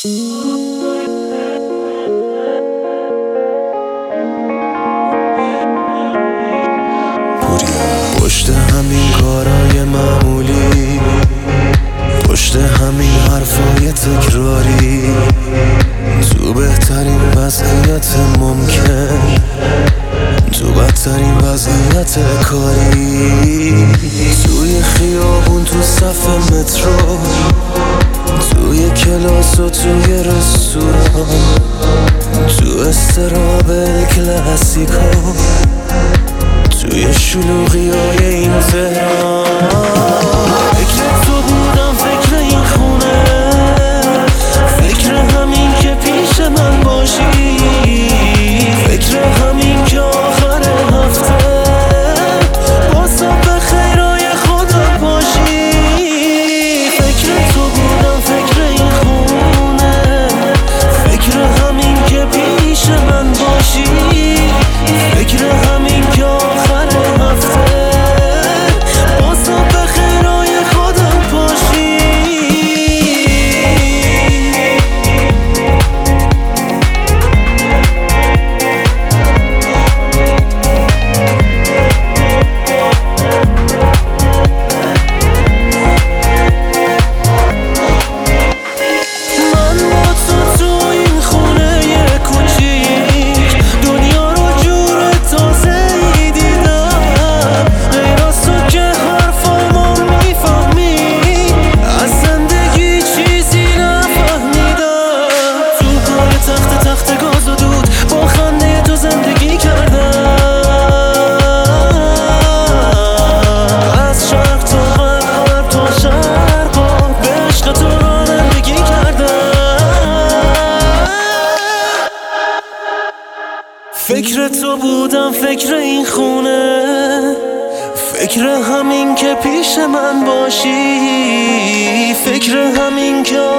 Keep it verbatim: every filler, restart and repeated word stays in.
پشت همین کارای معمولی، پشت همین حرفای تکراری، تو بهترین وضعیت ممکن، تو بدترین وضعیت کاری، توی خیابون، تو صف مترو، توی کلاس و توی رستوران، تو استراب کلاسیکو، توی شلوغی های این تهران. فکر تو بودم، فکر این خونه، فکر همین که پیش من باشی، فکر همین که آخر هفته بازم به خیرای خودم باشی. فکر تو بودم، فکر این خونه، فکر همین که پیش من باشی، فکر همین که آخر هفته بازم به خیرای خودم باشی. من با تو تو این خونه کوچیک دنیا رو جور تازه‌ای دیدم، غیر از تو که حرفامو میفهمی، از زندگی چیزی نفهمیدم. تو پای تخت تخت گاز و دود با خنده تو زندگی کردم، از شرق تا غرب، غرب تا شرق به عشق تو رانندگی کردم. فکر تو بودم، فکر این خونه، فکر همین که پیش من باشی، فکر همین که